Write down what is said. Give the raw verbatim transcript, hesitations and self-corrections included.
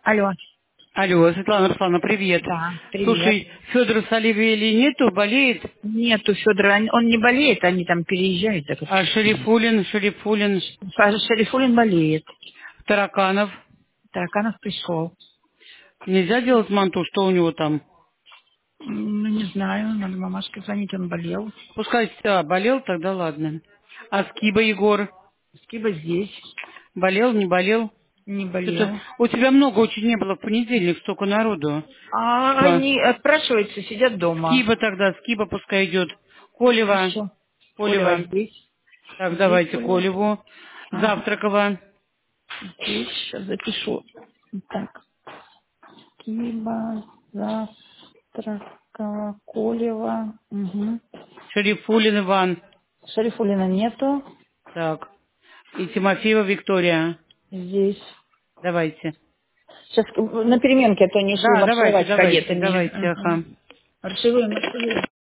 Алло. Алло, Светлана Руслановна, привет. Да, привет. Слушай, Федора с Оливией нету, болеет? Нету Федора, он он не болеет, они там переезжают. Так это А что-то. Шарифулин, Шарифулин, Ша- Шарифулин болеет. Тараканов. Тараканов пришел. Нельзя делать манту, что у него там? М, Ну, не знаю, надо мамашке звонить, он болел. Пускай а, болел, тогда ладно. А Скиба Егор? Скиба здесь, Болел, не болел? не Что-то болел. у тебя много очень не было в понедельник, столько народу. А Ба. они отпрашиваются, сидят дома. Скиба тогда, Скиба пускай идет. Колева, Хорошо. Колева Колева. здесь. Так, Здесь давайте Колева. Колеву. Ага. Завтракова. Здесь, сейчас запишу. Так. Скиба, завтра, Колева. Угу. Шарифулин Иван. Шарифулина нету. Так. И Тимофеева Виктория. Здесь. Давайте. Сейчас на переменке, а то они шли Да, давайте, маршировать давайте, кадетами. давайте, Ага. ага. Маршируем, маршируем.